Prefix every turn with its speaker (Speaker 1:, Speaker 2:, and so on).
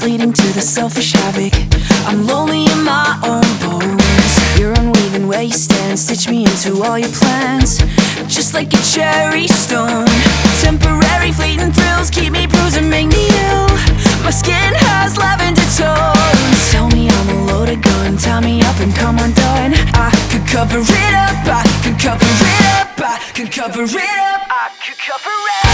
Speaker 1: leading to the selfish havoc. I'm lonely in my own bones. You're unweaving where you stand, stitch me into all your plans, just like a cherry stone. Temporary fleeting thrills keep me bruised and make me ill. My skin has lavender tones. Tell me I'm a loaded gun, tie me up and come undone. I could cover it up, I could cover it up, I could cover it up, I could cover it up.